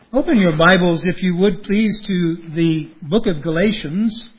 Open your Bibles, if you would, please, to the book of Galatians.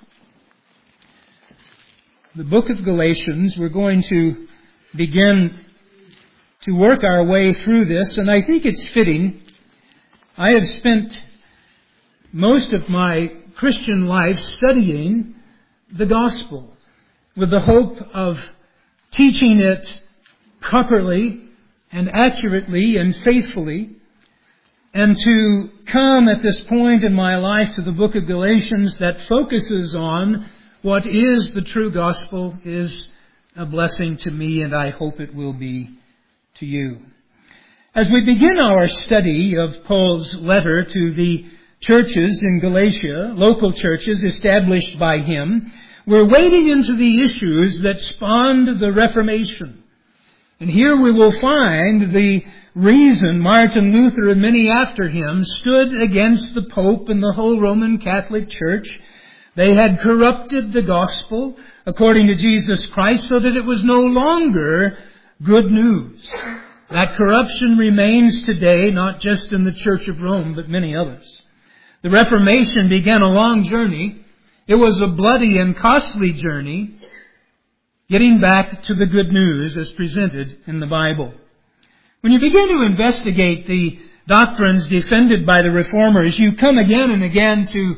The book of Galatians, we're going to begin to work our way through this, and I think it's fitting. I have spent most of my Christian life studying the gospel with the hope of teaching it properly and accurately and faithfully, and to come at this point in my life to the book of Galatians that focuses on what is the true gospel is a blessing to me, and I hope it will be to you. As we begin our study of Paul's letter to the churches in Galatia, local churches established by him, we're wading into the issues that spawned the Reformation. And here we will find the reason Martin Luther and many after him stood against the Pope and the whole Roman Catholic Church. They had corrupted the gospel according to Jesus Christ so that it was no longer good news. That corruption remains today, not just in the Church of Rome, but many others. The Reformation began a long journey. It was a bloody and costly journey, getting back to the good news as presented in the Bible. When you begin to investigate the doctrines defended by the Reformers, you come again and again to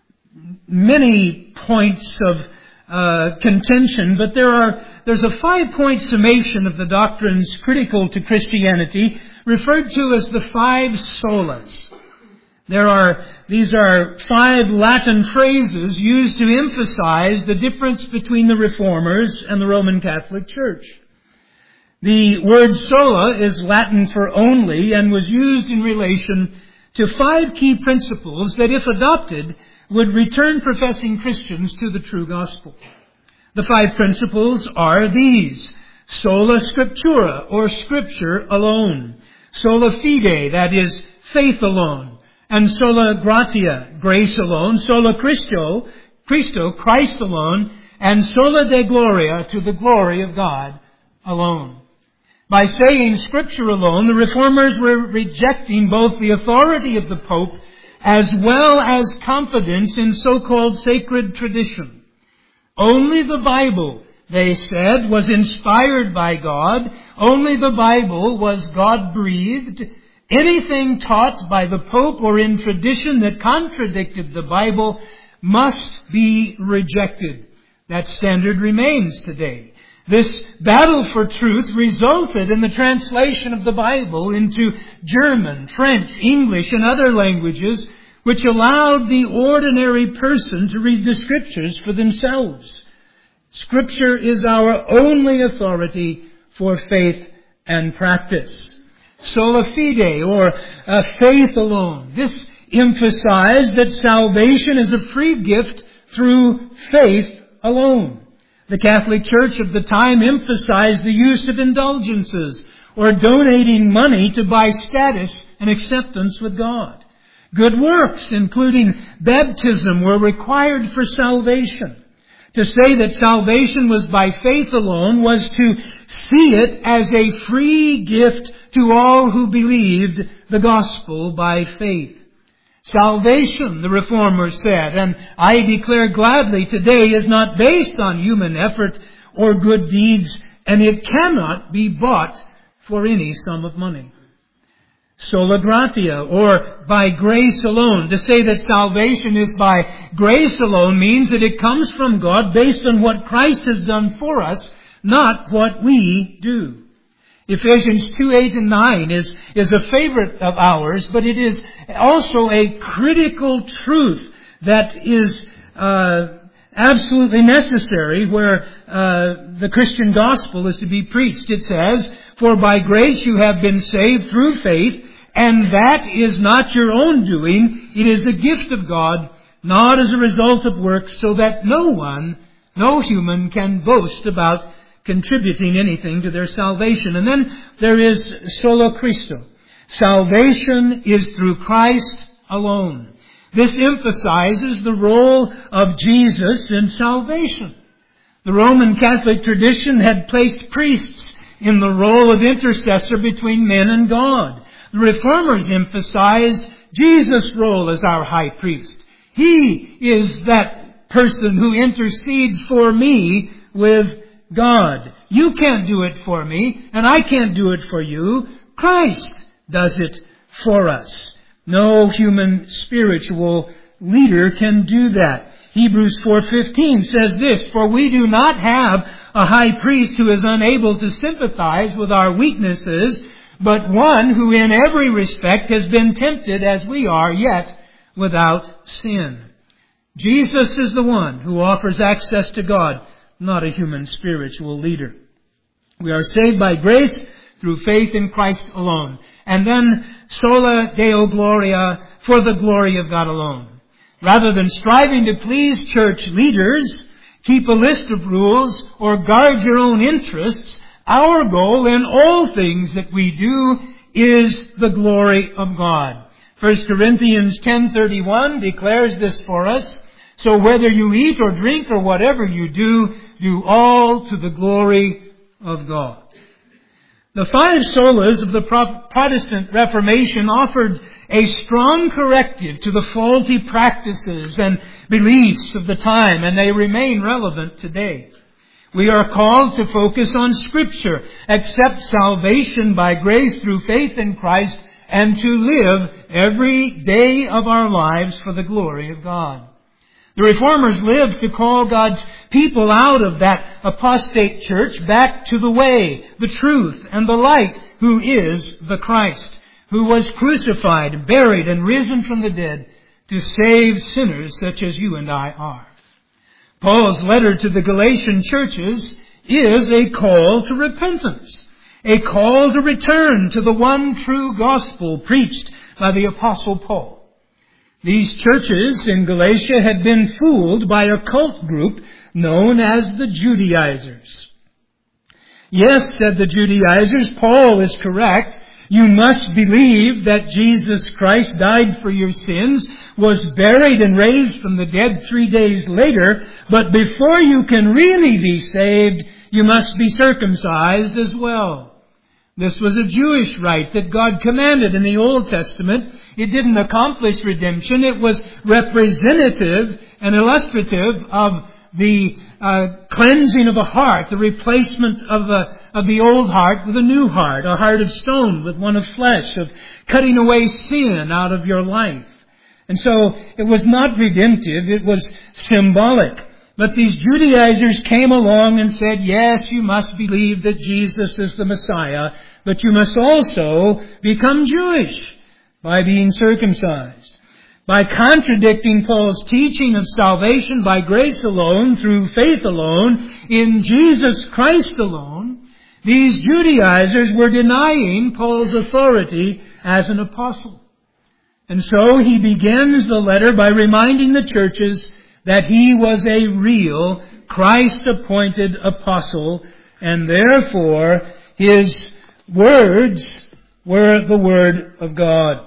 many points of contention, but there's a 5-point summation of the doctrines critical to Christianity, referred to as the 5 solas. These are 5 Latin phrases used to emphasize the difference between the Reformers and the Roman Catholic Church. The word sola is Latin for only and was used in relation to 5 key principles that, if adopted, would return professing Christians to the true gospel. The 5 principles are these: sola scriptura, or Scripture alone; sola fide, that is, faith alone; and sola gratia, grace alone; sola Christo, Christ alone; and sola Deo gloria, to the glory of God alone. By saying Scripture alone, the Reformers were rejecting both the authority of the Pope as well as confidence in so-called sacred tradition. Only the Bible, they said, was inspired by God. Only the Bible was God-breathed. Anything taught by the Pope or in tradition that contradicted the Bible must be rejected. That standard remains today. This battle for truth resulted in the translation of the Bible into German, French, English, and other languages, which allowed the ordinary person to read the Scriptures for themselves. Scripture is our only authority for faith and practice. Sola fide, or faith alone. This emphasized that salvation is a free gift through faith alone. The Catholic Church of the time emphasized the use of indulgences, or donating money to buy status and acceptance with God. Good works, including baptism, were required for salvation. To say that salvation was by faith alone was to see it as a free gift to all who believed the gospel by faith. Salvation, the Reformers said, and I declare gladly today, is not based on human effort or good deeds, and it cannot be bought for any sum of money. Sola gratia, or by grace alone. To say that salvation is by grace alone means that it comes from God based on what Christ has done for us, not what we do. Ephesians 2, 8 and 9 is a favorite of ours, but it is also a critical truth that is absolutely necessary where the Christian gospel is to be preached. It says, "For by grace you have been saved through faith, and that is not your own doing. It is a gift of God, not as a result of works, so that no human can boast about contributing anything to their salvation." And then there is sola Christo. Salvation is through Christ alone. This emphasizes the role of Jesus in salvation. The Roman Catholic tradition had placed priests in the role of intercessor between men and God. The Reformers emphasized Jesus' role as our high priest. He is that person who intercedes for me with God. You can't do it for me, and I can't do it for you. Christ does it for us. No human spiritual leader can do that. Hebrews 4:15 says this, "For we do not have a high priest who is unable to sympathize with our weaknesses, but one who in every respect has been tempted as we are, yet without sin." Jesus is the one who offers access to God, not a human spiritual leader. We are saved by grace through faith in Christ alone. And then sola Deo Gloria, for the glory of God alone. Rather than striving to please church leaders, keep a list of rules, or guard your own interests, our goal in all things that we do is the glory of God. 1 Corinthians 10:31 declares this for us. "So whether you eat or drink or whatever you do, do all to the glory of God." The five solas of the Protestant Reformation offered a strong corrective to the faulty practices and beliefs of the time, and they remain relevant today. We are called to focus on Scripture, accept salvation by grace through faith in Christ, and to live every day of our lives for the glory of God. The Reformers lived to call God's people out of that apostate church back to the way, the truth, and the light, who is the Christ, who was crucified, buried, and risen from the dead to save sinners such as you and I are. Paul's letter to the Galatian churches is a call to repentance, a call to return to the one true gospel preached by the Apostle Paul. These churches in Galatia had been fooled by a cult group known as the Judaizers. "Yes," said the Judaizers, "Paul is correct. You must believe that Jesus Christ died for your sins, was buried and raised from the dead 3 days later, but before you can really be saved, you must be circumcised as well." This was a Jewish rite that God commanded in the Old Testament. It didn't accomplish redemption. It was representative and illustrative of the cleansing of a heart, the replacement of the old heart with a new heart, a heart of stone with one of flesh, of cutting away sin out of your life. And so it was not redemptive, it was symbolic. But these Judaizers came along and said, yes, you must believe that Jesus is the Messiah, but you must also become Jewish by being circumcised. By contradicting Paul's teaching of salvation by grace alone, through faith alone, in Jesus Christ alone, these Judaizers were denying Paul's authority as an apostle. And so he begins the letter by reminding the churches that he was a real Christ-appointed apostle, and therefore his words were the Word of God.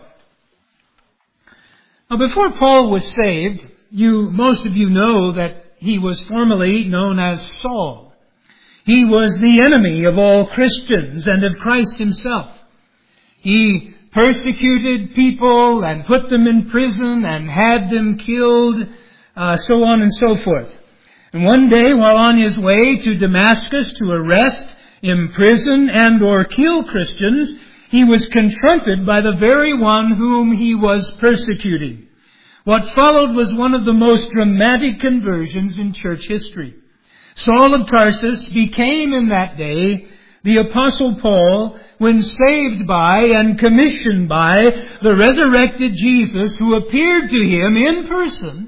Now, before Paul was saved, most of you know that he was formerly known as Saul. He was the enemy of all Christians and of Christ himself. He persecuted people and put them in prison and had them killed, so on and so forth. And one day, while on his way to Damascus to arrest, imprison, and or kill Christians, he was confronted by the very one whom he was persecuting. What followed was one of the most dramatic conversions in church history. Saul of Tarsus became in that day the Apostle Paul when saved by and commissioned by the resurrected Jesus, who appeared to him in person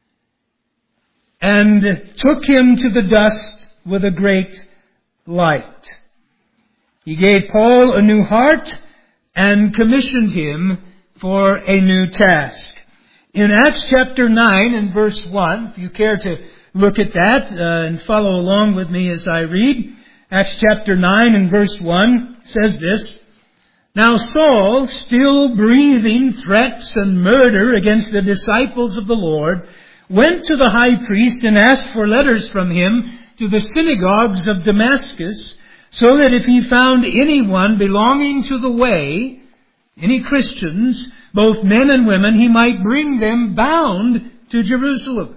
and took him to the dust with a great light. He gave Paul a new heart and commissioned him for a new task. In Acts chapter 9 and verse 1, if you care to look at that and follow along with me as I read, Acts chapter 9 and verse 1 says this, "Now Saul, still breathing threats and murder against the disciples of the Lord, went to the high priest and asked for letters from him to the synagogues of Damascus, so that if he found anyone belonging to the way, any Christians, both men and women, he might bring them bound to Jerusalem.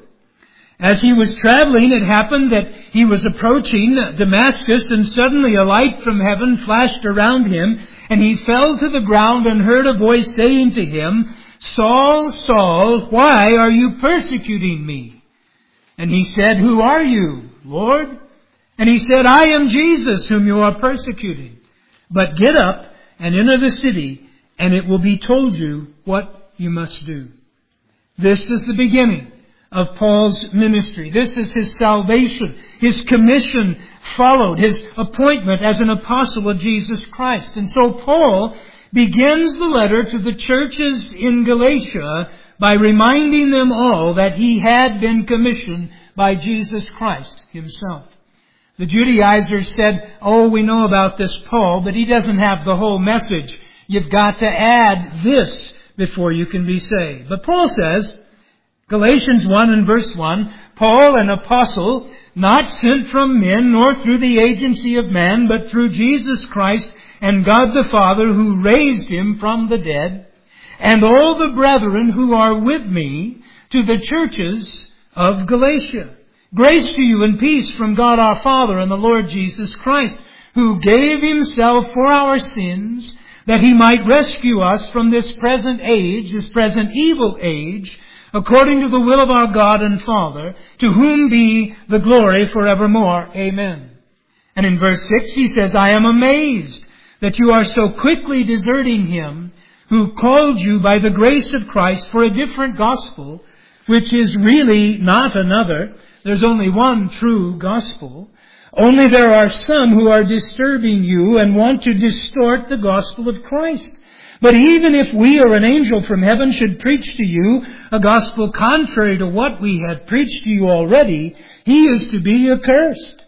As he was traveling, it happened that he was approaching Damascus, and suddenly a light from heaven flashed around him, and he fell to the ground and heard a voice saying to him, "Saul, Saul, why are you persecuting me?" And he said, "Who are you, Lord?" And he said, "I am Jesus, whom you are persecuting. But get up and enter the city, and it will be told you what you must do." This is the beginning of Paul's ministry. This is his salvation. His commission followed his appointment as an apostle of Jesus Christ. And so Paul begins the letter to the churches in Galatia by reminding them all that he had been commissioned by Jesus Christ himself. The Judaizers said, "Oh, we know about this Paul, but he doesn't have the whole message. You've got to add this before you can be saved." But Paul says, Galatians 1 and verse 1, "Paul, an apostle, not sent from men, nor through the agency of man, but through Jesus Christ and God the Father, who raised him from the dead, and all the brethren who are with me, to the churches of Galatia. Grace to you and peace from God our Father and the Lord Jesus Christ, who gave himself for our sins, that he might rescue us from this present age, this present evil age, according to the will of our God and Father, to whom be the glory forevermore. Amen." And in verse 6 he says, "I am amazed that you are so quickly deserting him who called you by the grace of Christ for a different gospel, which is really not another. There's only one true gospel. Only there are some who are disturbing you and want to distort the gospel of Christ. But even if we or an angel from heaven should preach to you a gospel contrary to what we had preached to you already, he is to be accursed.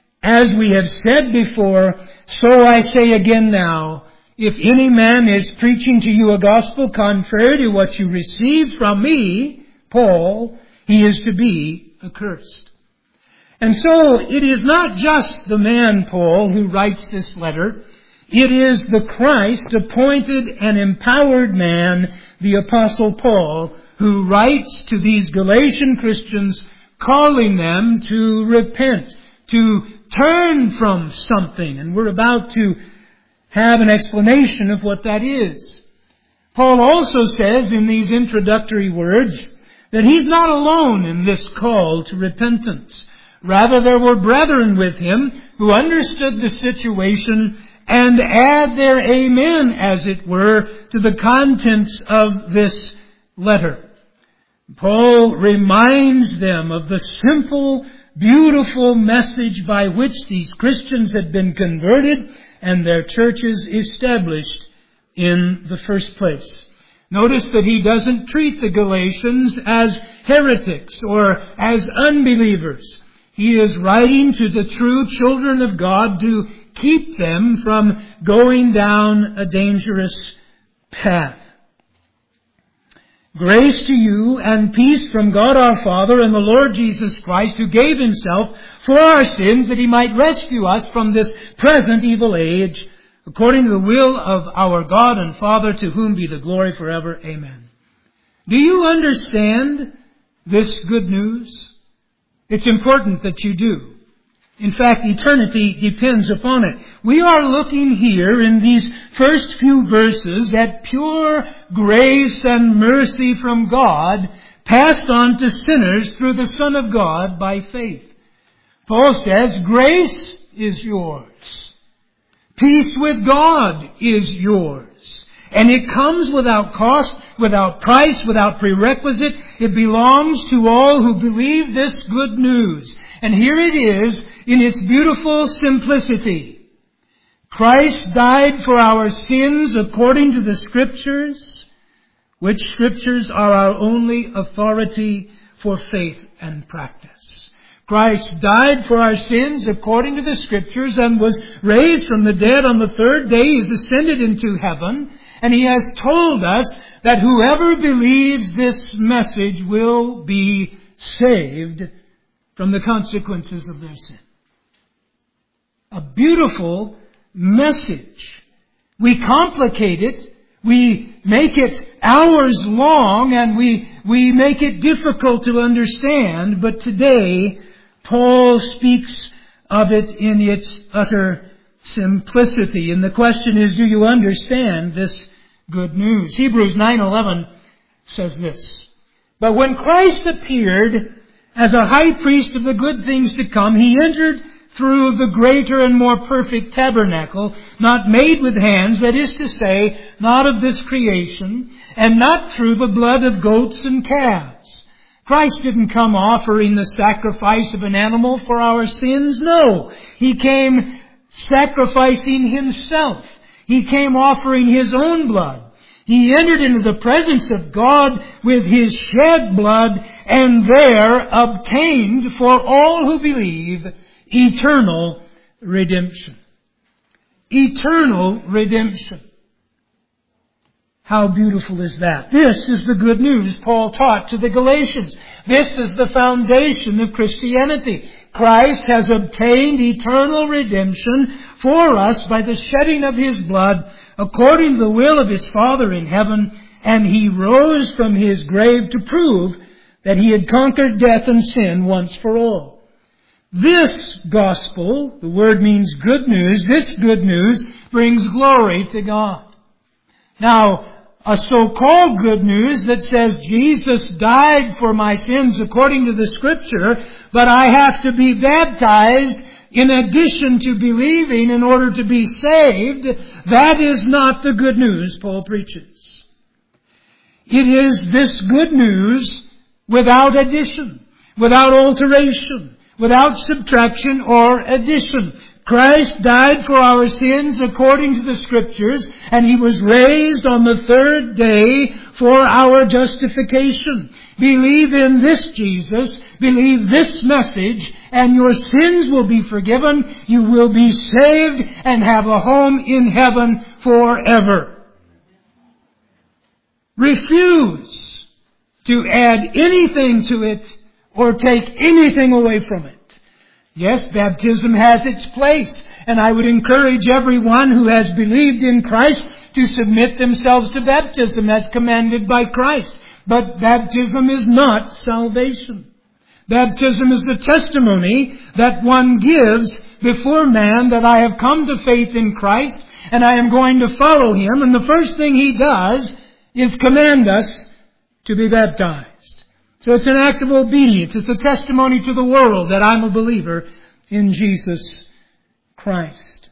As we have said before, so I say again now, if any man is preaching to you a gospel contrary to what you received from me, Paul, he is to be accursed." And so it is not just the man, Paul, who writes this letter. It is the Christ-appointed and empowered man, the Apostle Paul, who writes to these Galatian Christians, calling them to repent, to turn from something. And we're about to have an explanation of what that is. Paul also says in these introductory words that he's not alone in this call to repentance. Rather, there were brethren with him who understood the situation and add their amen, as it were, to the contents of this letter. Paul reminds them of the simple, beautiful message by which these Christians had been converted and their churches established in the first place. Notice that he doesn't treat the Galatians as heretics or as unbelievers. He is writing to the true children of God to keep them from going down a dangerous path. Grace to you and peace from God our Father and the Lord Jesus Christ, who gave himself for our sins that he might rescue us from this present evil age, according to the will of our God and Father, to whom be the glory forever. Amen. Do you understand this good news? It's important that you do. In fact, eternity depends upon it. We are looking here in these first few verses at pure grace and mercy from God passed on to sinners through the Son of God by faith. Paul says, grace is yours. Peace with God is yours. And it comes without cost, without price, without prerequisite. It belongs to all who believe this good news. And here it is in its beautiful simplicity. Christ died for our sins according to the Scriptures, which Scriptures are our only authority for faith and practice. Christ died for our sins according to the Scriptures and was raised from the dead on the third day. He is ascended into heaven. And he has told us that whoever believes this message will be saved from the consequences of their sin. A beautiful message. We complicate it We make it hours long and we make it difficult to understand. But today, Paul speaks of it in its utter simplicity. And the question is, do you understand this good news? Hebrews 9:11 says this: "But when Christ appeared as a high priest of the good things to come, He entered through the greater and more perfect tabernacle, not made with hands, that is to say, not of this creation, and not through the blood of goats and calves." Christ didn't come offering the sacrifice of an animal for our sins. No. He came sacrificing Himself. He came offering His own blood. He entered into the presence of God with His shed blood, and there obtained for all who believe eternal redemption. Eternal redemption. How beautiful is that? This is the good news Paul taught to the Galatians. This is the foundation of Christianity. Christ has obtained eternal redemption for us by the shedding of His blood according to the will of His Father in heaven, and He rose from His grave to prove that He had conquered death and sin once for all. This gospel, the word means good news, this good news brings glory to God. Now, a so-called good news that says Jesus died for my sins according to the Scripture, but I have to be baptized in addition to believing in order to be saved, that is not the good news Paul preaches. It is this good news without addition, without alteration, without subtraction or addition. Christ died for our sins according to the Scriptures, and He was raised on the third day for our justification. Believe in this Jesus, believe this message, and your sins will be forgiven. You will be saved and have a home in heaven forever. Refuse to add anything to it or take anything away from it. Yes, baptism has its place, and I would encourage everyone who has believed in Christ to submit themselves to baptism as commanded by Christ. But baptism is not salvation. Baptism is the testimony that one gives before man that I have come to faith in Christ and I am going to follow Him. And the first thing He does is command us to be baptized. So it's an act of obedience. It's a testimony to the world that I'm a believer in Jesus Christ.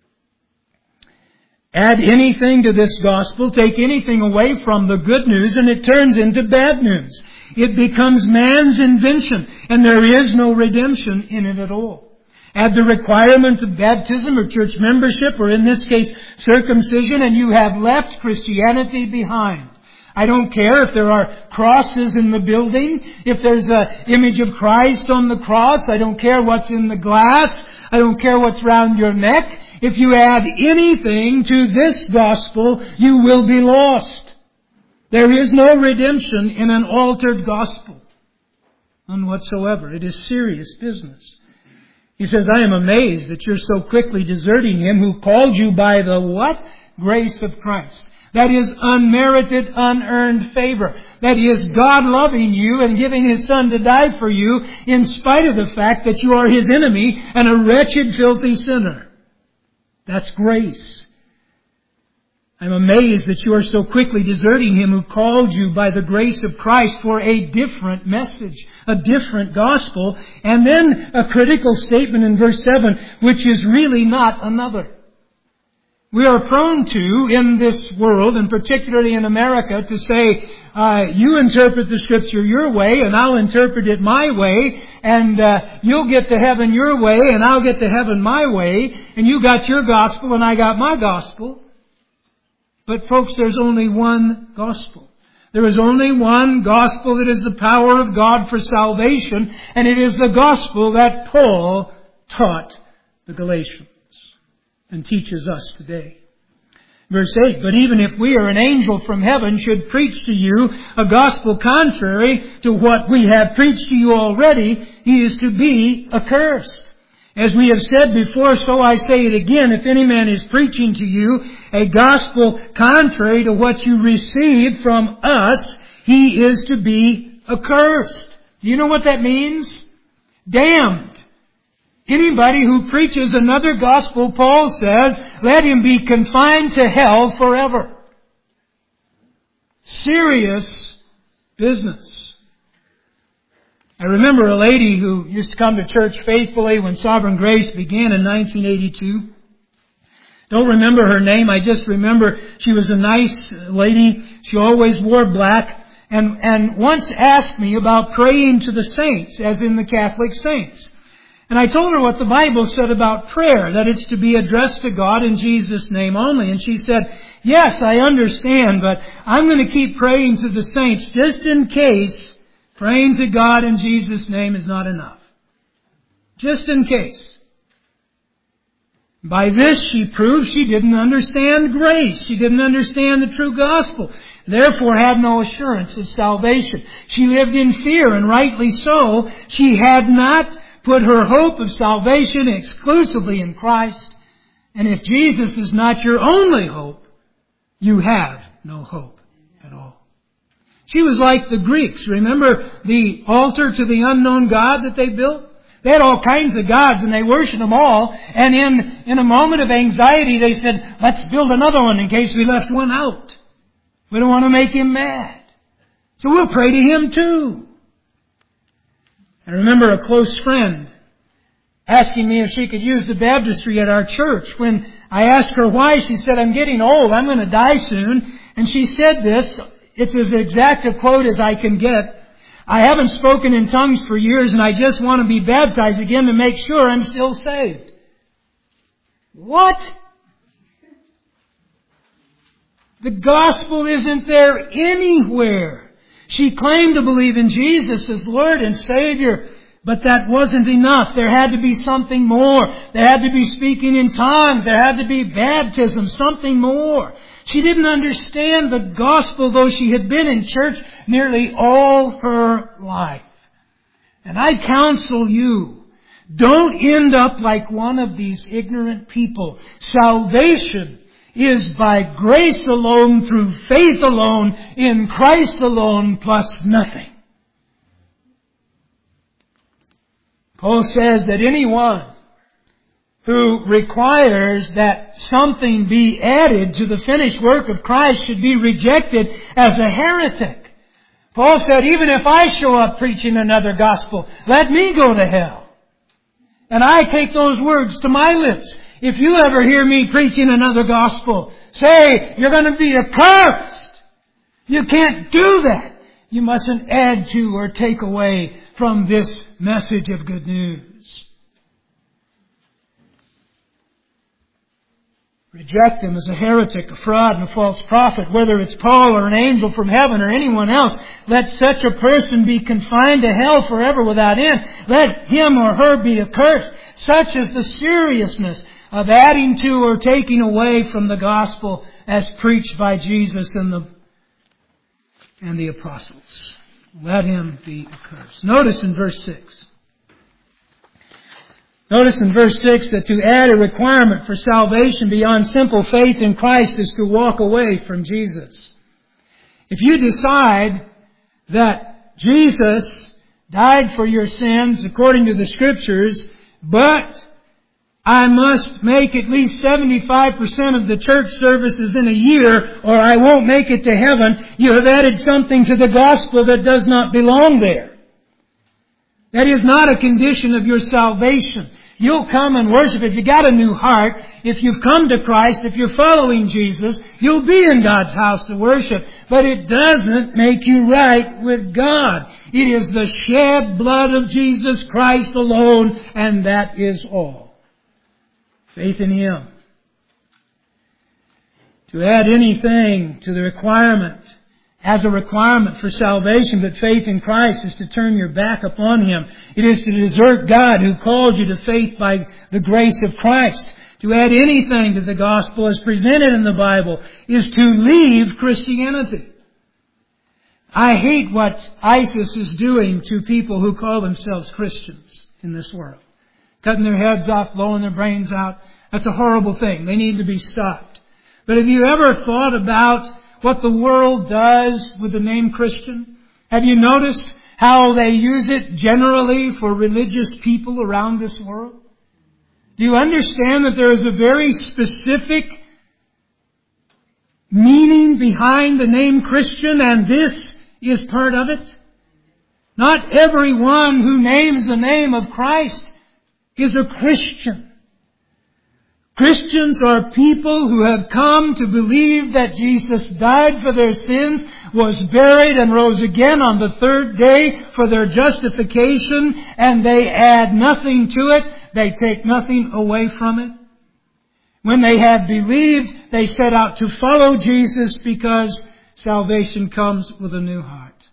Add anything to this gospel, take anything away from the good news, and it turns into bad news. It becomes man's invention, and there is no redemption in it at all. Add the requirement of baptism or church membership, or in this case, circumcision, and you have left Christianity behind. I don't care if there are crosses in the building, if there's an image of Christ on the cross. I don't care what's in the glass. I don't care what's round your neck. If you add anything to this gospel, you will be lost. There is no redemption in an altered gospel. None whatsoever. It is serious business. He says, I am amazed that you're so quickly deserting Him who called you by the what? Grace of Christ. That is unmerited, unearned favor. That is God loving you and giving His Son to die for you in spite of the fact that you are His enemy and a wretched, filthy sinner. That's grace. I'm amazed that you are so quickly deserting Him who called you by the grace of Christ for a different message, a different gospel. And then a critical statement in verse 7, which is really not another. We are prone to, in this world, and particularly in America, to say, you interpret the Scripture your way, and I'll interpret it my way, and you'll get to heaven your way, and I'll get to heaven my way, and you got your gospel, and I got my gospel. But folks, there's only one gospel. There is only one gospel that is the power of God for salvation, and it is the gospel that Paul taught the Galatians and teaches us today. Verse 8, but even if we or an angel from heaven should preach to you a gospel contrary to what we have preached to you already, he is to be accursed. As we have said before, so I say it again, if any man is preaching to you a gospel contrary to what you received from us, he is to be accursed. Do you know what that means? Damned. Anybody who preaches another gospel, Paul says, let him be confined to hell forever. Serious business. I remember a lady who used to come to church faithfully when Sovereign Grace began in 1982. Don't remember her name. I just remember she was a nice lady. She always wore black. And once asked me about praying to the saints, as in the Catholic saints. And I told her what the Bible said about prayer, that it's to be addressed to God in Jesus' name only. And she said, yes, I understand, but I'm going to keep praying to the saints just in case praying to God in Jesus' name is not enough. Just in case. By this she proved she didn't understand grace. She didn't understand the true gospel. Therefore had no assurance of salvation. She lived in fear, and rightly so. She had not put her hope of salvation exclusively in Christ. And if Jesus is not your only hope, you have no hope at all. She was like the Greeks. Remember the altar to the unknown God that they built? They had all kinds of gods and they worshipped them all. And in a moment of anxiety they said, let's build another one in case we left one out. We don't want to make him mad. So we'll pray to him too. I remember a close friend asking me if she could use the baptistry at our church. When I asked her why, she said, I'm getting old. I'm going to die soon. And she said this. It's as exact a quote as I can get. I haven't spoken in tongues for years and I just want to be baptized again to make sure I'm still saved. What? The gospel isn't there anywhere. She claimed to believe in Jesus as Lord and Savior, but that wasn't enough. There had to be something more. There had to be speaking in tongues. There had to be baptism, something more. She didn't understand the gospel, though she had been in church nearly all her life. And I counsel you, don't end up like one of these ignorant people. Salvation is by grace alone, through faith alone, in Christ alone, plus nothing. Paul says that anyone who requires that something be added to the finished work of Christ should be rejected as a heretic. Paul said, even if I show up preaching another gospel, let me go to hell. And I take those words to my lips. If you ever hear me preaching another gospel, say, you're going to be accursed. You can't do that. You mustn't add to or take away from this message of good news. Reject him as a heretic, a fraud, and a false prophet, whether it's Paul or an angel from heaven or anyone else. Let such a person be confined to hell forever without end. Let him or her be accursed. Such is the seriousness of adding to or taking away from the gospel as preached by Jesus and the apostles. Let him be accursed. Notice in verse 6. Notice in verse 6 that to add a requirement for salvation beyond simple faith in Christ is to walk away from Jesus. If you decide that Jesus died for your sins according to the Scriptures, but I must make at least 75% of the church services in a year or I won't make it to heaven, you have added something to the gospel that does not belong there. That is not a condition of your salvation. You'll come and worship. If you got a new heart, if you've come to Christ, if you're following Jesus, you'll be in God's house to worship. But it doesn't make you right with God. It is the shed blood of Jesus Christ alone, and that is all. Faith in Him. To add anything to the requirement as a requirement for salvation, but faith in Christ is to turn your back upon Him. It is to desert God who called you to faith by the grace of Christ. To add anything to the gospel as presented in the Bible is to leave Christianity. I hate what ISIS is doing to people who call themselves Christians in this world. cutting their heads off, blowing their brains out. That's a horrible thing. They need to be stopped. But have you ever thought about what the world does with the name Christian? Have you noticed how they use it generally for religious people around this world? Do you understand that there is a very specific meaning behind the name Christian, and this is part of it? Not everyone who names the name of Christ is a Christian. Christians are people who have come to believe that Jesus died for their sins, was buried and rose again on the third day for their justification, and they add nothing to it. They take nothing away from it. When they have believed, they set out to follow Jesus because salvation comes with a new heart.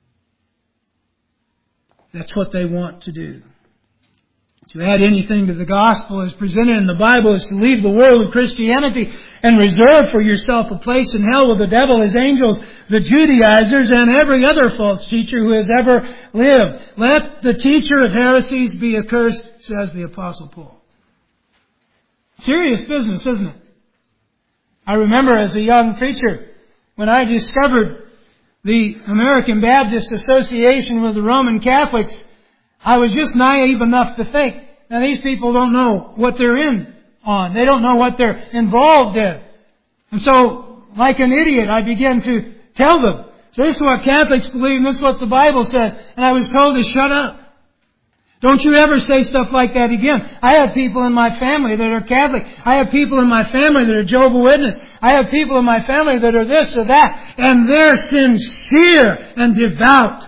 That's what they want to do. To add anything to the gospel as presented in the Bible is to leave the world of Christianity and reserve for yourself a place in hell with the devil, his angels, the Judaizers, and every other false teacher who has ever lived. Let the teacher of heresies be accursed, says the Apostle Paul. Serious business, isn't it? I remember as a young preacher, when I discovered the American Baptist Association with the Roman Catholics, I was just naive enough to think, now these people don't know what they're in on. They don't know what they're involved in. And so, like an idiot, I began to tell them, so this is what Catholics believe, and this is what the Bible says. And I was told to shut up. Don't you ever say stuff like that again. I have people in my family that are Catholic. I have people in my family that are Jehovah's Witness. I have people in my family that are this or that. And they're sincere and devout.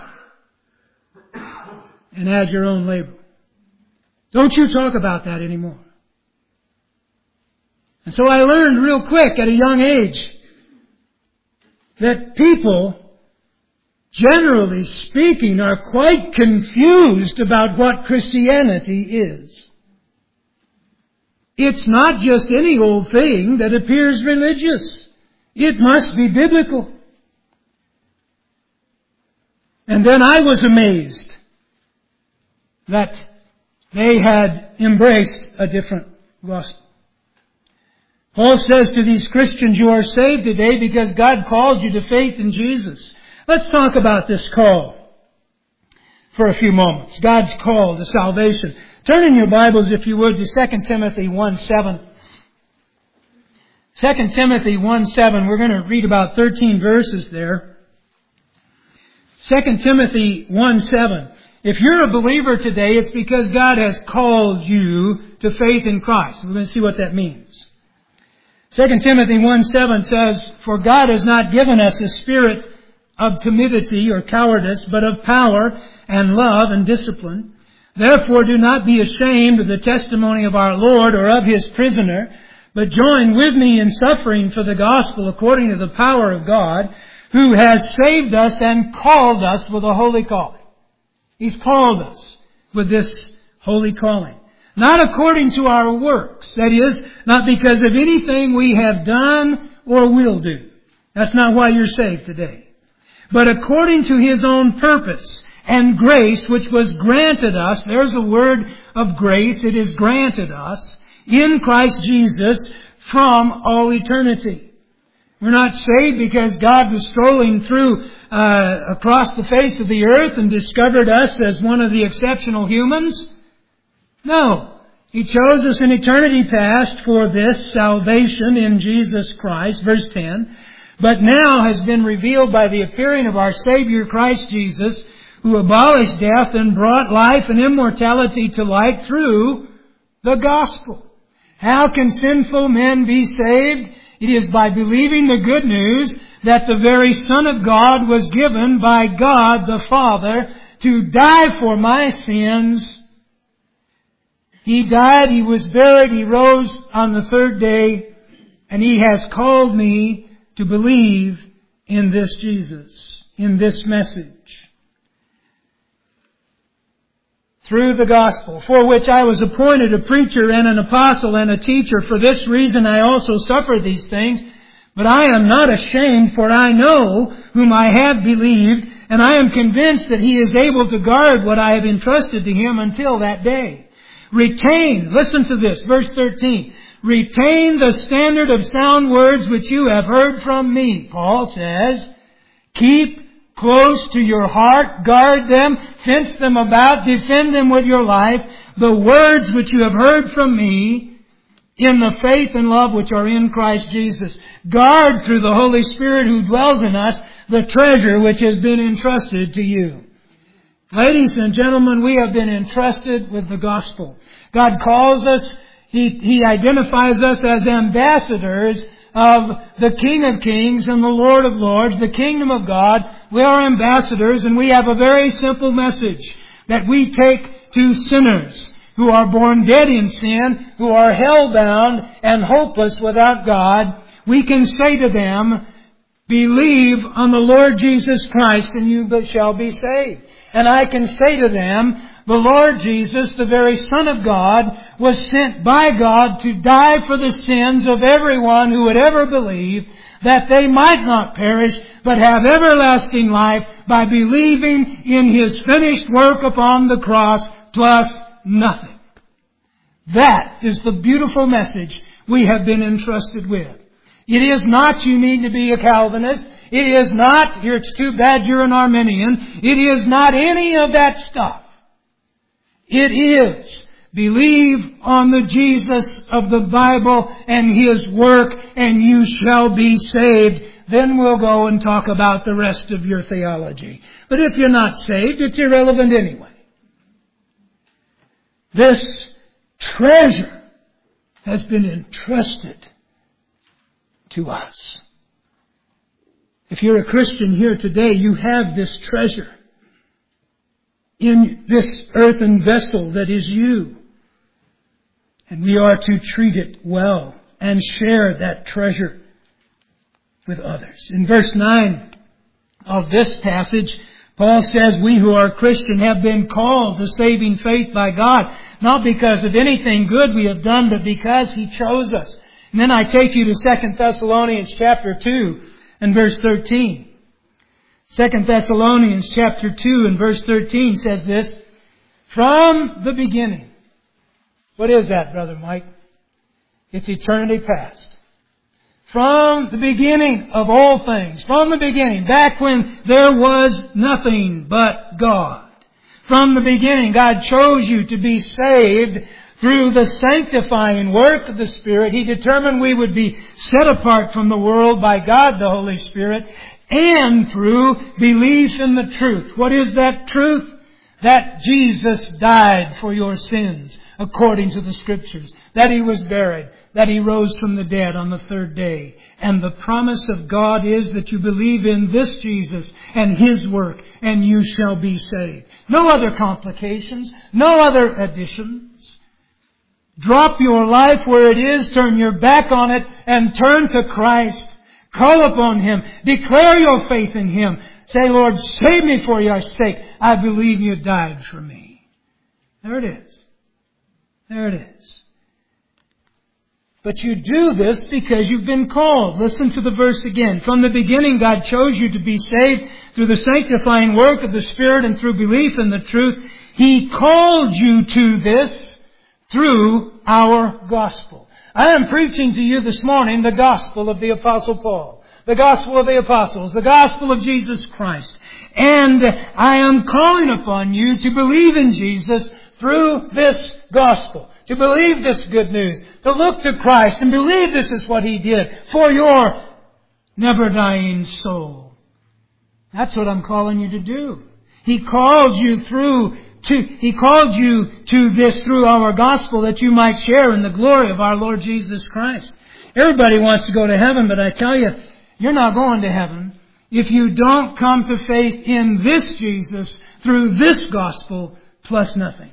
And as your own label. Don't you talk about that anymore. And so I learned real quick at a young age that people, generally speaking, are quite confused about what Christianity is. It's not just any old thing that appears religious. It must be biblical. And then I was amazed that they had embraced a different gospel. Paul says to these Christians, you are saved today because God called you to faith in Jesus. Let's talk about this call for a few moments. God's call to salvation. Turn in your Bibles, if you would, to 2 Timothy 1:7. 2 Timothy 1:7. We're going to read about 13 verses there. 2 Timothy 1:7. If you're a believer today, it's because God has called you to faith in Christ. We're going to see what that means. 2 Timothy 1:7 says, for God has not given us a spirit of timidity or cowardice, but of power and love and discipline. Therefore do not be ashamed of the testimony of our Lord or of His prisoner, but join with me in suffering for the gospel according to the power of God, who has saved us and called us with a holy calling. He's called us with this holy calling. Not according to our works. That is, not because of anything we have done or will do. That's not why you're saved today. But according to His own purpose and grace, which was granted us. There's a word of grace. It is granted us in Christ Jesus from all eternity. We're not saved because God was strolling through across the face of the earth and discovered us as one of the exceptional humans. No. He chose us in eternity past for this salvation in Jesus Christ. Verse 10. But now has been revealed by the appearing of our Savior Christ Jesus, who abolished death and brought life and immortality to light through the gospel. How can sinful men be saved? It is by believing the good news that the very Son of God was given by God the Father to die for my sins. He died, He was buried, He rose on the third day, and He has called me to believe in this Jesus, in this message. Through the gospel, for which I was appointed a preacher and an apostle and a teacher. For this reason I also suffer these things. But I am not ashamed, for I know whom I have believed, and I am convinced that He is able to guard what I have entrusted to Him until that day. Retain, listen to this, verse 13. Retain the standard of sound words which you have heard from me. Paul says, keep close to your heart, guard them, fence them about, defend them with your life. The words which you have heard from me in the faith and love which are in Christ Jesus. Guard through the Holy Spirit who dwells in us the treasure which has been entrusted to you. Ladies and gentlemen, we have been entrusted with the gospel. God calls us, He identifies us as ambassadors of the King of Kings and the Lord of Lords, the kingdom of God. We are ambassadors, and we have a very simple message that we take to sinners who are born dead in sin, who are hell-bound and hopeless without God. We can say to them, believe on the Lord Jesus Christ and you shall be saved. And I can say to them, the Lord Jesus, the very Son of God, was sent by God to die for the sins of everyone who would ever believe, that they might not perish, but have everlasting life by believing in His finished work upon the cross, plus nothing. That is the beautiful message we have been entrusted with. It is not you need to be a Calvinist. It is not, it's too bad you're an Arminian. It is not any of that stuff. It is believe on the Jesus of the Bible and His work and you shall be saved. Then we'll go and talk about the rest of your theology. But if you're not saved, it's irrelevant anyway. This treasure has been entrusted to us. If you're a Christian here today, you have this treasure in this earthen vessel that is you. And we are to treat it well and share that treasure with others. In verse 9 of this passage, Paul says, we who are Christian have been called to saving faith by God, not because of anything good we have done, but because He chose us. And then I take you to 2 Thessalonians chapter 2 and verse 13. 2 Thessalonians chapter 2 and verse 13 says this, from the beginning. What is that, Brother Mike? It's eternity past. From the beginning of all things. From the beginning. Back when there was nothing but God. From the beginning, God chose you to be saved through the sanctifying work of the Spirit. He determined we would be set apart from the world by God, the Holy Spirit, and through belief in the truth. What is that truth? That Jesus died for your sins, according to the Scriptures. That He was buried. That He rose from the dead on the third day. And the promise of God is that you believe in this Jesus and His work, and you shall be saved. No other complications. No other additions. Drop your life where it is, turn your back on it, and turn to Christ. Call upon Him. Declare your faith in Him. Say, Lord, save me for your sake. I believe You died for me. There it is. There it is. But you do this because you've been called. Listen to the verse again. From the beginning, God chose you to be saved through the sanctifying work of the Spirit and through belief in the truth. He called you to this through our gospel. I am preaching to you this morning the gospel of the Apostle Paul, the gospel of the apostles, the gospel of Jesus Christ. And I am calling upon you to believe in Jesus through this gospel, to believe this good news, to look to Christ and believe this is what He did for your never-dying soul. That's what I'm calling you to do. He called you to this through our gospel that you might share in the glory of our Lord Jesus Christ. Everybody wants to go to heaven, but I tell you, you're not going to heaven if you don't come to faith in this Jesus through this gospel plus nothing.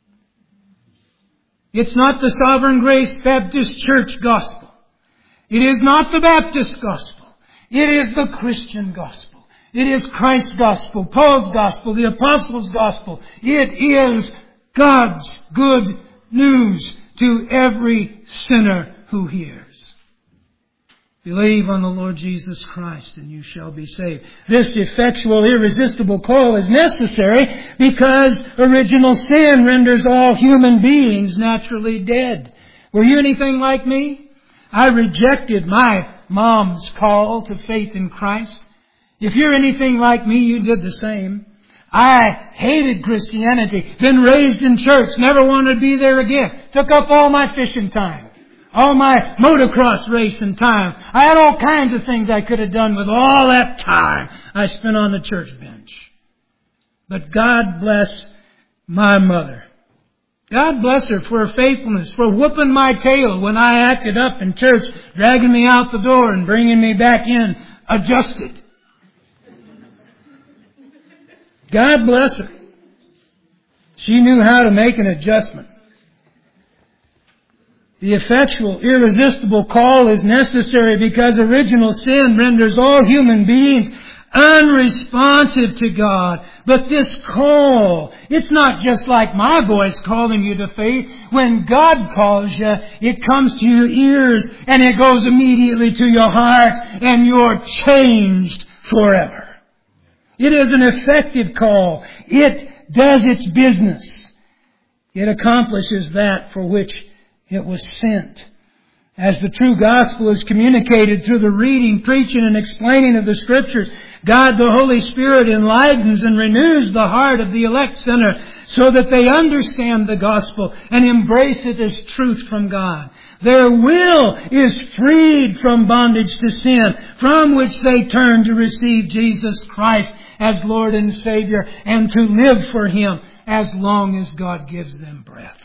It's not the Sovereign Grace Baptist Church gospel. It is not the Baptist gospel. It is the Christian gospel. It is Christ's gospel, Paul's gospel, the apostles' gospel. It is God's good news to every sinner who hears. Believe on the Lord Jesus Christ and you shall be saved. This effectual, irresistible call is necessary because original sin renders all human beings naturally dead. Were you anything like me? I rejected my mom's call to faith in Christ. If you're anything like me, you did the same. I hated Christianity, been raised in church, never wanted to be there again. Took up all my fishing time, all my motocross racing time. I had all kinds of things I could have done with all that time I spent on the church bench. But God bless my mother. God bless her for her faithfulness, for whooping my tail when I acted up in church, dragging me out the door and bringing me back in adjusted. God bless her. She knew how to make an adjustment. The effectual, irresistible call is necessary because original sin renders all human beings unresponsive to God. But this call, it's not just like my voice calling you to faith. When God calls you, it comes to your ears and it goes immediately to your heart and you're changed forever. It is an effective call. It does its business. It accomplishes that for which it was sent. As the true gospel is communicated through the reading, preaching, and explaining of the Scriptures, God the Holy Spirit enlightens and renews the heart of the elect sinner so that they understand the gospel and embrace it as truth from God. Their will is freed from bondage to sin, from which they turn to receive Jesus Christ as Lord and Savior and to live for Him as long as God gives them breath.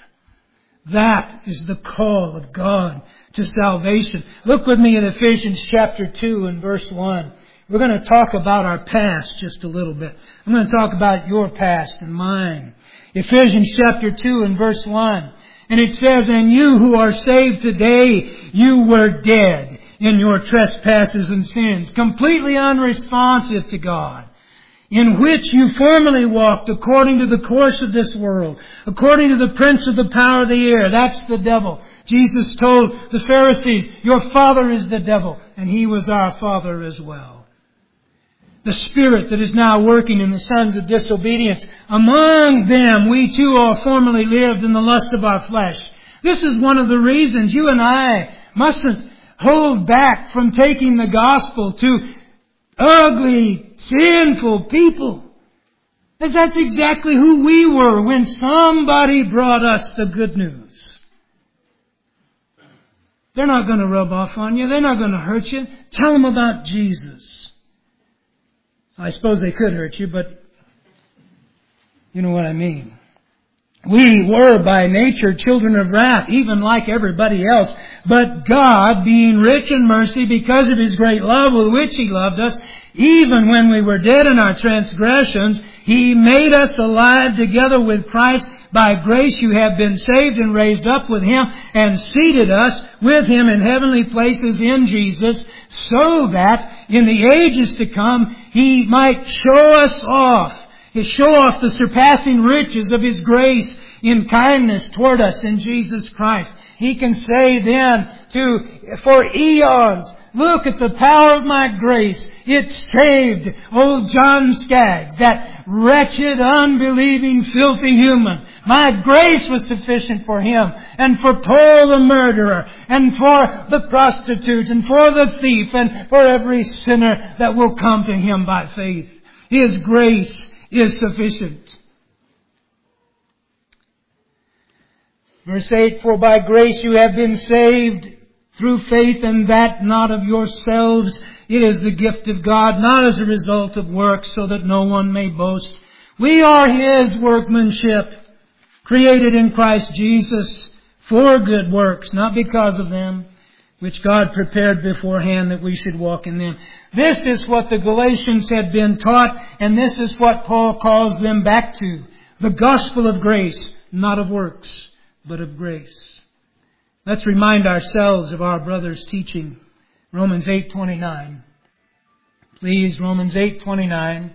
That is the call of God to salvation. Look with me in Ephesians chapter 2 and verse 1. We're going to talk about our past just a little bit. I'm going to talk about your past and mine. Ephesians chapter 2 and verse 1. And it says, "And you who are saved today, you were dead in your trespasses and sins, completely unresponsive to God, in which you formerly walked according to the course of this world, according to the prince of the power of the air." That's the devil. Jesus told the Pharisees, "Your father is the devil," and he was our father as well. The spirit that is now working in the sons of disobedience. Among them we too all formerly lived in the lust of our flesh. This is one of the reasons you and I mustn't hold back from taking the gospel to ugly, sinful people. Because that's exactly who we were when somebody brought us the good news. They're not going to rub off on you. They're not going to hurt you. Tell them about Jesus. I suppose they could hurt you, but you know what I mean. We were by nature children of wrath, even like everybody else. But God, being rich in mercy because of His great love with which He loved us, even when we were dead in our transgressions, He made us alive together with Christ. By grace you have been saved and raised up with Him and seated us with Him in heavenly places in Jesus, so that in the ages to come He might show off the surpassing riches of His grace in kindness toward us in Jesus Christ. He can say then for eons, "Look at the power of my grace. It saved old John Skaggs, that wretched, unbelieving, filthy human. My grace was sufficient for him and for Paul the murderer and for the prostitute and for the thief and for every sinner that will come to Him by faith. His grace is sufficient." Verse 8, "For by grace you have been saved through faith, and that not of yourselves. It is the gift of God, not as a result of works, so that no one may boast. We are His workmanship, created in Christ Jesus for good works, not because of them, which God prepared beforehand that we should walk in them." This is what the Galatians had been taught, and this is what Paul calls them back to. The gospel of grace, not of works, but of grace. Let's remind ourselves of our brother's teaching. Romans 8:29. Please, Romans 8:29.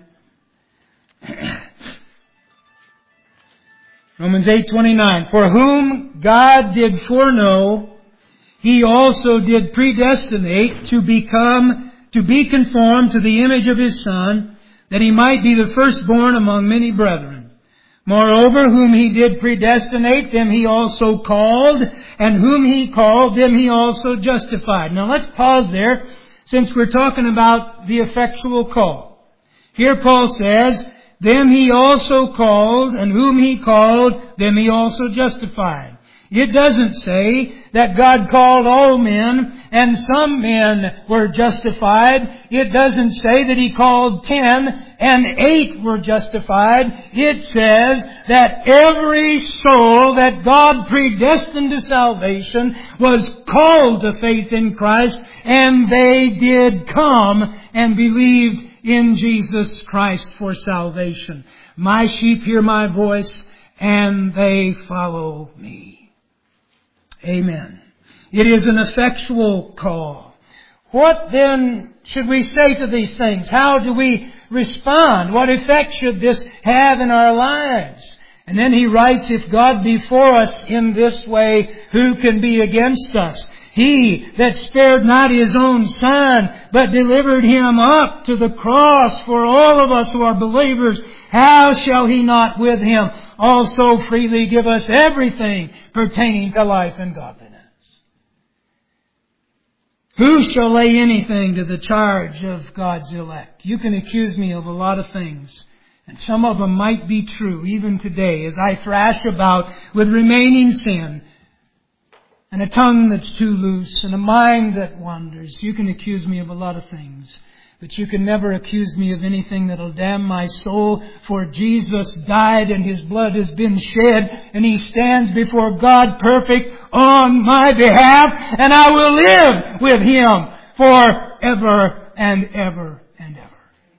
Romans 8:29. "For whom God did foreknow, He also did predestinate to be conformed to the image of His Son, that He might be the firstborn among many brethren. Moreover, whom He did predestinate, them He also called, and whom He called, them He also justified. Now let's pause there, since we're talking about the effectual call. Here Paul says, them He also called, and whom He called, them He also justified. It doesn't say that God called all men and some men were justified. It doesn't say that He called 10 and 8 were justified. It says that every soul that God predestined to salvation was called to faith in Christ, and they did come and believed in Jesus Christ for salvation. My sheep hear my voice, and they follow me. Amen. It is an effectual call. What then should we say to these things? How do we respond? What effect should this have in our lives? And then he writes, if God be for us in this way, who can be against us? He that spared not His own Son, but delivered Him up to the cross for all of us who are believers, how shall He not with Him also freely give us everything pertaining to life and godliness? Who shall lay anything to the charge of God's elect? You can accuse me of a lot of things, and some of them might be true even today as I thrash about with remaining sin, and a tongue that's too loose, and a mind that wanders. You can accuse me of a lot of things, but you can never accuse me of anything that'll damn my soul, for Jesus died and His blood has been shed, and He stands before God perfect on my behalf, and I will live with Him forever and ever and ever.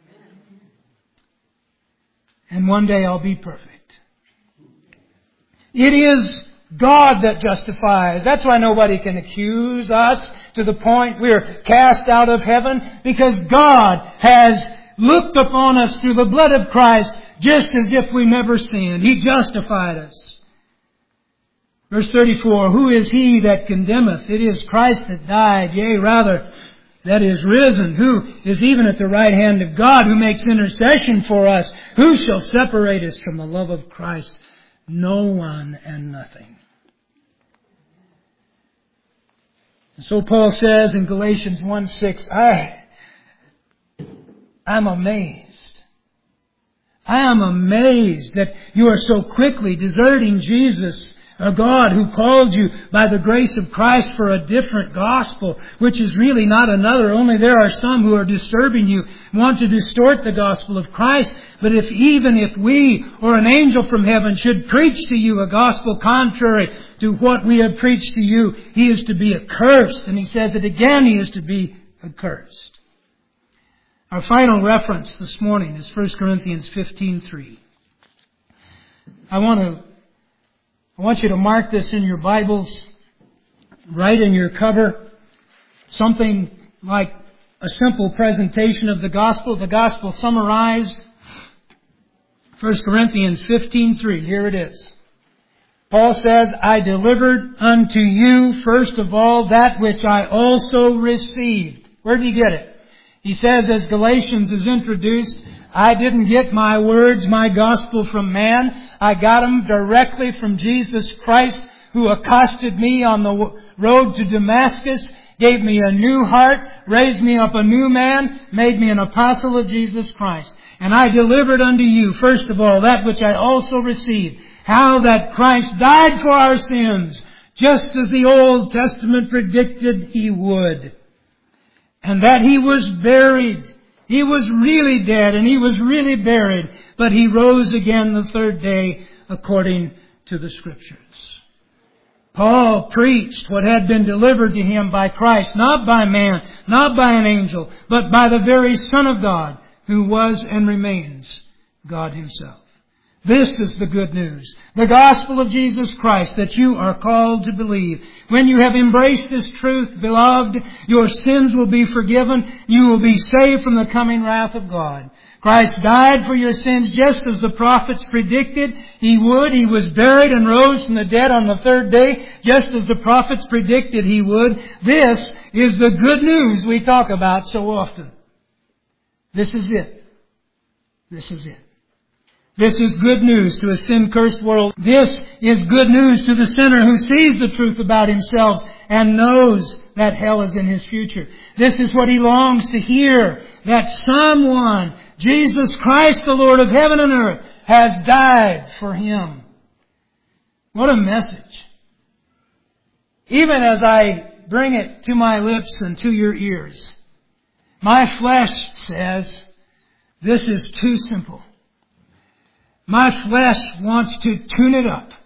And one day I'll be perfect. It is God that justifies. That's why nobody can accuse us to the point we're cast out of heaven, because God has looked upon us through the blood of Christ just as if we never sinned. He justified us. Verse 34, who is He that condemneth? It is Christ that died, yea, rather, that is risen, who is even at the right hand of God, who makes intercession for us. Who shall separate us from the love of Christ? No one and nothing. And so Paul says in Galatians 1:6, I'm amazed. I am amazed that you are so quickly deserting Jesus, a God who called you by the grace of Christ for a different gospel, which is really not another. Only there are some who are disturbing you, want to distort the gospel of Christ. But even if we or an angel from heaven should preach to you a gospel contrary to what we have preached to you, he is to be accursed. And he says it again, he is to be accursed. Our final reference this morning is 1 Corinthians 15:3. I want you to mark this in your Bibles, right in your cover, something like a simple presentation of the gospel summarized. 1 Corinthians 15:3, here it is. Paul says, I delivered unto you first of all that which I also received. Where did he get it? He says, as Galatians is introduced, I didn't get my words, my gospel from man. I got them directly from Jesus Christ, who accosted me on the road to Damascus, gave me a new heart, raised me up a new man, made me an apostle of Jesus Christ. And I delivered unto you, first of all, that which I also received, how that Christ died for our sins, just as the Old Testament predicted He would. And that He was buried. He was really dead and He was really buried, but He rose again the third day according to the Scriptures. Paul preached what had been delivered to him by Christ, not by man, not by an angel, but by the very Son of God, who was and remains God Himself. This is the good news. The gospel of Jesus Christ that you are called to believe. When you have embraced this truth, beloved, your sins will be forgiven. You will be saved from the coming wrath of God. Christ died for your sins just as the prophets predicted He would. He was buried and rose from the dead on the third day, just as the prophets predicted He would. This is the good news we talk about so often. This is it. This is it. This is good news to a sin-cursed world. This is good news to the sinner who sees the truth about himself and knows that hell is in his future. This is what he longs to hear, that someone, Jesus Christ, the Lord of heaven and earth, has died for him. What a message. Even as I bring it to my lips and to your ears, my flesh says, this is too simple. My flesh wants to tune it up,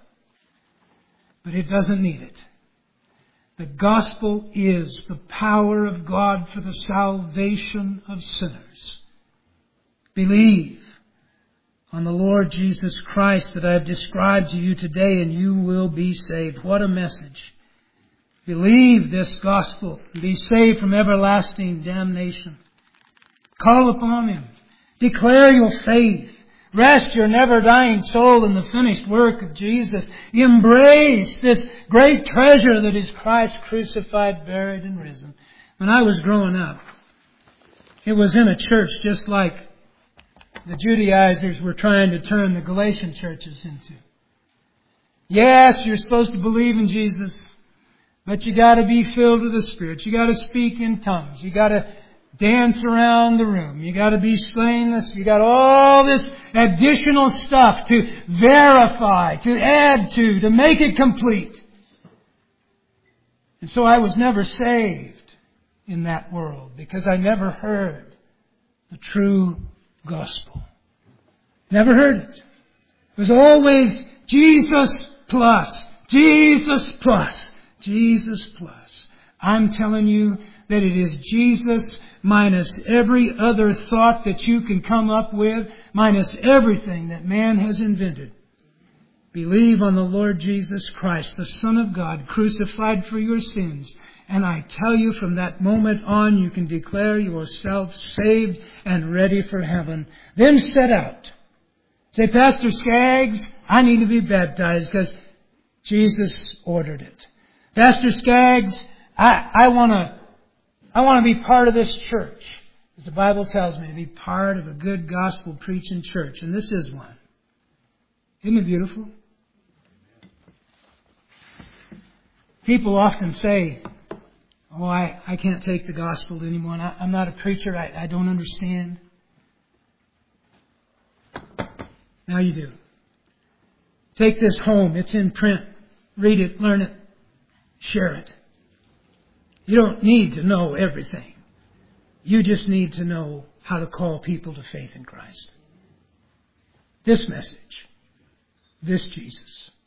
but it doesn't need it. The gospel is the power of God for the salvation of sinners. Believe on the Lord Jesus Christ that I have described to you today, and you will be saved. What a message. Believe this gospel and be saved from everlasting damnation. Call upon Him. Declare your faith. Rest your never-dying soul in the finished work of Jesus. Embrace this great treasure that is Christ crucified, buried, and risen. When I was growing up, it was in a church just like the Judaizers were trying to turn the Galatian churches into. Yes, you're supposed to believe in Jesus, but you got to be filled with the Spirit. You got to speak in tongues. You got to dance around the room. You got to be slainless. You got all this additional stuff to verify, to add to make it complete. And so I was never saved in that world because I never heard the true gospel. Never heard it. It was always Jesus plus, Jesus plus, Jesus plus. I'm telling you that it is Jesus minus every other thought that you can come up with, minus everything that man has invented. Believe on the Lord Jesus Christ, the Son of God, crucified for your sins. And I tell you, from that moment on, you can declare yourself saved and ready for heaven. Then set out. Say, Pastor Skaggs, I need to be baptized because Jesus ordered it. Pastor Skaggs, I want to be part of this church. As the Bible tells me, to be part of a good gospel preaching church. And this is one. Isn't it beautiful? People often say, oh, I can't take the gospel anymore. I'm not a preacher. I don't understand. Now you do. Take this home. It's in print. Read it, learn it, share it. You don't need to know everything. You just need to know how to call people to faith in Christ. This message, this Jesus.